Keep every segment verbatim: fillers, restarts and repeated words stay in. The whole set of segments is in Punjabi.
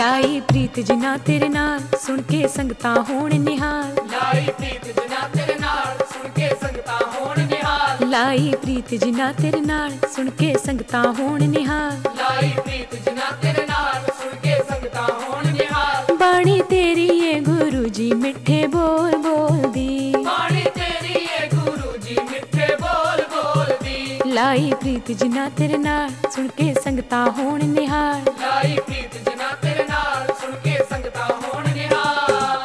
ਲਾਈ ਪ੍ਰੀਤ ਜਿਨਾ ਤੇਰੇ ਨਾਲ ਸੁਣ ਕੇ ਸੰਗਤਾਂ ਹੋਣ ਨਿਹਾਲ। ਲਾਈ ਪ੍ਰੀਤ ਜਿਨਾ ਤੇਰੇ ਨਾਲ ਸੁਣ ਕੇ ਸੰਗਤਾਂ ਹੋਣ ਨਿਹਾਲ। ਲਾਈ ਪ੍ਰੀਤ ਜਿਨਾ ਤੇਰੇ ਨਾਲ ਸੁਣ ਕੇ ਸੰਗਤਾਂ ਹੋਣ ਨਿਹਾਲ। ਲਾਈ ਪ੍ਰੀਤ ਜਿਨਾ ਤੇਰੇ ਨਾਲ ਸੁਣ ਕੇ ਸੰਗਤਾਂ ਹੋਣ ਨਿਹਾਲ। ਬਾਣੀ ਤੇਰੀ ਏ ਗੁਰੂ ਜੀ ਮਿੱਠੇ ਬੋਲ ਬੋਲਦੀ। ਬਾਣੀ ਤੇਰੀ ਏ ਗੁਰੂ ਜੀ ਮਿੱਠੇ ਬੋਲ ਬੋਲਦੀ। ਲਾਈ ਪ੍ਰੀਤ ਜਿਨਾ ਤੇਰੇ ਨਾਲ ਸੁਣ ਕੇ ਸੰਗਤਾਂ ਹੋਣ ਨਿਹਾਲ। ਲਾਈ ਪ੍ਰੀਤ ਜਿਨਾ ਤੇਰੇ ਨਾਲ ਸੁਣ ਕੇ ਸੰਗਤਾਂ ਹੋਣ ਨਿਹਾਲ।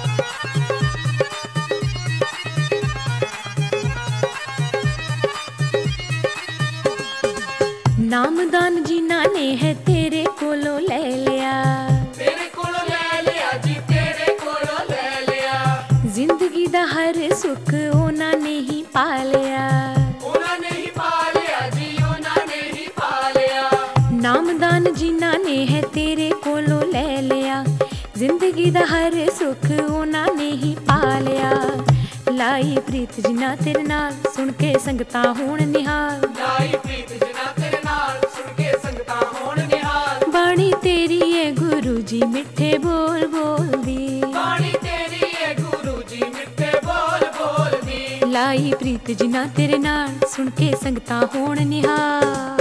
ਨਾਮਦਾਨ ਜਿਨ੍ਹਾਂ ਨੇ ਹੈ ਤੇਰੇ ਕੋਲੋਂ ਲੈ ਲਿਆ। ਤੇਰੇ ਕੋਲੋਂ ਲੈ ਲਿਆ ਜੀ ਤੇਰੇ ਕੋਲੋਂ ਲੈ ਲਿਆ। ਜ਼ਿੰਦਗੀ ਦਾ ਹਰ ਸੁੱਖ ਉਹਨਾਂ ਨੇ ਹੀ ਪਾ ਲਿਆ। ਉਹਨਾਂ ਨੇ ਹੀ ਪਾ ਲਿਆ ਜੀ ਉਹਨਾਂ ਨੇ ਹੀ ਪਾ ਲਿਆ। ਨਾਮਦਾਨ ਜਿਨ੍ਹਾਂ ਨੇ ਹੈ ਤੇਰੇ ਕੋਲੋਂ ਲੈ ਲਿਆ। ਜ਼ਿੰਦਗੀ ਦਾ ਹਰ ਸੁੱਖ ਉਹਨਾਂ ਨੇ ਹੀ ਪਾ ਲਿਆ। ਲਾਈ ਪ੍ਰੀਤ ਜਿਨ੍ਹਾਂ ਤੇਰੇ ਨਾਲ ਸੁਣ ਕੇ ਸੰਗਤਾਂ ਹੋਣ ਨਿਹਾਲ। ਲਾਈ ਪ੍ਰੀਤ ਜਿਨਾ ਤੇਰੇ ਨਾਲ ਸੁਣ ਕੇ ਸੰਗਤਾਂ ਹੋਣ ਨਿਹਾਲ। ਬਾਣੀ ਤੇਰੀ ਏ ਗੁਰੂ ਜੀ ਮਿੱਠੇ ਬੋਲ ਬੋਲਦੀ। ਬਾਣੀ ਤੇਰੀ ਏ ਗੁਰੂ ਜੀ ਮਿੱਠੇ ਬੋਲ ਬੋਲਦੀ। ਲਾਈ ਪ੍ਰੀਤ ਜਿਨ੍ਹਾਂ ਤੇਰੇ ਨਾਲ ਸੁਣ ਕੇ ਸੰਗਤਾਂ ਹੋਣ ਨਿਹਾਲ।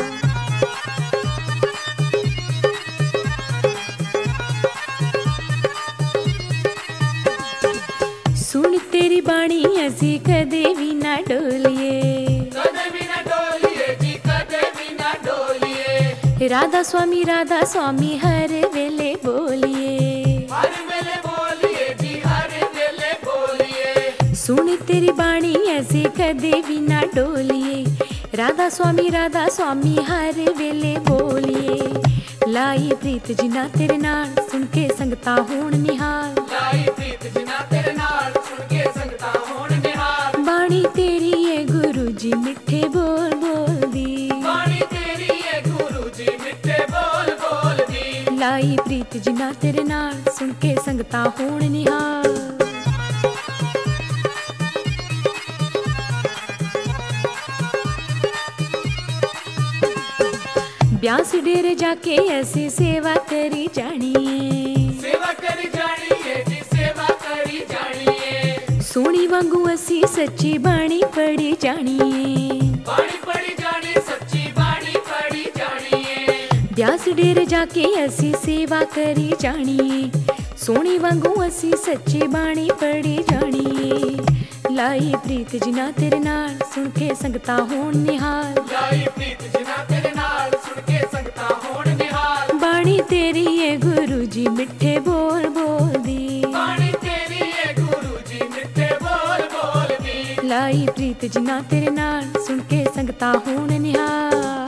ਸੁਣ ਤੇਰੀ ਬਾਣੀ ਅਸੀਂ ਕਦੇ ਵੀ ਨਾ ਡੋਲੀਏ। ਕਦੇ ਵੀ ਨਾ ਡੋਲੀਏ ਜੀ ਕਦੇ ਵੀ ਨਾ ਡੋਲੀਏ। ਰਾਧਾ ਸੁਆਮੀ ਰਾਧਾ ਸੁਆਮੀ ਹਰ ਵੇਲੇ ਬੋਲੀਏ। ਹਰ ਵੇਲੇ ਬੋਲੀਏ ਜੀ ਹਰ ਵੇਲੇ ਬੋਲੀਏ। ਸੁਣ ਤੇਰੀ ਬਾਣੀ ਅਸੀਂ ਕਦੇ ਵੀ ਨਾ ਡੋਲੀਏ। ਰਾਧਾ ਸੁਆਮੀ ਰਾਧਾ ਸੁਆਮੀ ਹਰ ਵੇਲੇ ਬੋਲੀਏ। ਲਾਈ ਪ੍ਰੀਤ ਜਿਨ੍ਹਾਂ ਤੇਰੇ ਨਾਲ ਸੁਣ ਕੇ ਸੰਗਤਾਂ ਹੋਣ ਨਿਹਾਲ। ਲਾਈ ਪ੍ਰੀਤ ਜਿਨਾ ਤੇਰੇ ਨਾਲ ਸੁਣ ਕੇ ਸੰਗਤਾਂ ਹੋਣ ਨਿਹਾਲ। ਬਾਣੀ ਤੇਰੀ ਏ ਗੁਰੂ ਜੀ ਮਿੱਠੇ ਬੋਲ ਬੋਲਦੀ। ਬਾਣੀ ਤੇਰੀ ਏ ਗੁਰੂ ਜੀ ਮਿੱਠੇ ਬੋਲ ਬੋਲਦੀ। ਲਾਈ ਪ੍ਰੀਤ ਜਿਨ੍ਹਾਂ ਤੇਰੇ ਨਾਲ ਸੁਣ ਕੇ ਸੰਗਤਾਂ ਹੋਣ ਨਿਹਾਲ। ਬਿਆਸ ਡੇਰੇ ਜਾ ਕੇ ਅਸੀਂ ਸੇਵਾ ਕਰੀ ਜਾਣੀਏ। ਸੇਵਾ ਕਰੀ ਜਾਣੀਏ ਜੀ ਸੇਵਾ ਕਰੀ ਜਾਣੀਏ। ਸੋਹਣੀ ਵਾਂਗੂ ਅਸੀਂ ਸੱਚੀ ਬਾਣੀ ਪੜੀ ਜਾਣੀਏ। ਬਾਣੀ ਪੜੀ ਜਾਣੀ ਸੱਚੀ ਬਾਣੀ ਪੜੀ ਜਾਣੀਏ। ਬਿਆਸ ਡੇਰੇ ਜਾ ਕੇ ਅਸੀਂ ਸੇਵਾ ਕਰੀ ਜਾਣੀਏ। ਸੋਹਣੀ ਵਾਂਗੂ ਅਸੀਂ ਸੱਚੀ ਬਾਣੀ ਪੜੀ ਜਾਣੀਏ। ਲਾਈ ਪ੍ਰੀਤ ਜਿਨ੍ਹਾਂ ਤੇਰੇ ਨਾਲ ਸੁਣ ਕੇ ਸੰਗਤਾਂ ਹੋਣ ਨਿਹਾਲ। ਲਾਈ ਪ੍ਰੀਤ ਜਿਨਾ ਤੇਰੇ ਨਾਲ ਸੁਣ ਕੇ ਸੰਗਤਾਂ ਹੋਣ ਨਿਹਾਲ। ਬਾਣੀ ਤੇਰੀ ਏ ਗੁਰੂ ਜੀ ਮਿੱਠੇ ਬੋਲ ਬੋਲਦੀ। ਬਾਣੀ ਤੇਰੀ ਏ ਗੁਰੂ ਜੀ ਮਿੱਠੇ ਬੋਲ ਬੋਲਦੀ। ਲਾਈ ਪ੍ਰੀਤ ਜਿਨ੍ਹਾਂ ਤੇਰੇ ਨਾਲ ਸੁਣ ਕੇ ਸੰਗਤਾਂ ਹੋਣ ਨਿਹਾਲ।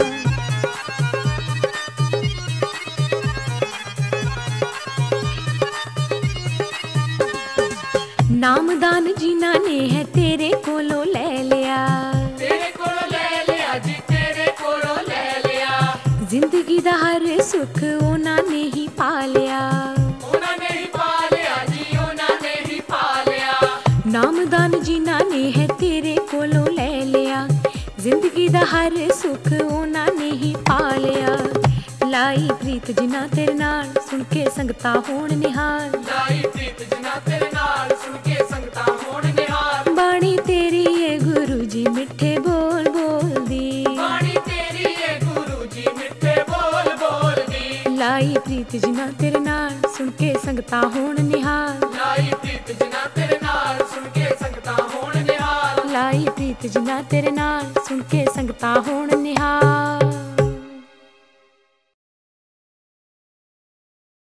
ਨਾਮਦਾਨ ਜਿਨ੍ਹਾਂ ਨੇ ਹੈ ਤੇਰੇ ਕੋਲੋਂ ਲੈ ਲਿਆ। ਤੇਰੇ ਕੋਲੋਂ ਲੈ ਲਿਆ ਜੀ ਤੇਰੇ ਕੋਲੋਂ ਲੈ ਲਿਆ। ਜ਼ਿੰਦਗੀ ਦਾ ਹਰ ਸੁੱਖ ਉਹਨਾਂ ਨੇ ਹੀ ਪਾ ਲਿਆ। ਉਹਨਾਂ ਨੇ ਹੀ ਪਾ ਲਿਆ ਜੀ ਉਹਨਾਂ ਨੇ ਹੀ ਪਾ ਲਿਆ। ਨਾਮਦਾਨ ਜਿਨ੍ਹਾਂ ਨੇ ਹੈ ਤੇਰੇ ਕੋਲੋਂ ਲੈ ਲਿਆ। ਜ਼ਿੰਦਗੀ ਦਾ ਹਰ ਸੁੱਖ ਉਹਨਾਂ ਨੇ ਹੀ ਪਾ ਲਿਆ। ਲਾਈ ਪ੍ਰੀਤ ਜਿਨ੍ਹਾਂ ਤੇਰੇ ਨਾਲ ਸੁਣ ਕੇ ਸੰਗਤਾਂ ਹੋਣ ਨਿਹਾਲ। ਲਾਈ ਪ੍ਰੀਤ ਜਿਨਾ ਤੇਰੇ ਨਾਲ ਸੁਣ ਕੇ ਸੰਗਤਾਂ ਹੋਣ ਨਿਹਾਲ। ਬਾਣੀ ਤੇਰੀ ਏ ਗੁਰੂ ਜੀ ਮਿੱਠੇ ਬੋਲ ਬੋਲਦੀ। ਬਾਣੀ ਤੇਰੀ ਏ ਗੁਰੂ ਜੀ ਮਿੱਠੇ ਬੋਲ ਬੋਲਦੀ। ਲਾਈ ਪ੍ਰੀਤ ਜਿਨ੍ਹਾਂ ਤੇਰੇ ਨਾਲ ਸੁਣ ਕੇ ਸੰਗਤਾਂ ਹੋਣ ਨਿਹਾਲ। ਲਾਈ ਪ੍ਰੀਤ ਜਿਨਾ ਤੇਰੇ ਨਾਲ ਸੁਣ ਕੇ ਸੰਗਤਾਂ ਹੋਣ ਨਿਹਾਲ। ਲਾਈ ਪ੍ਰੀਤ ਜਿਨ੍ਹਾਂ ਤੇਰੇ ਨਾਲ ਸੁਣ ਕੇ ਸੰਗਤਾਂ ਹੋਣ ਨਿਹਾਲ।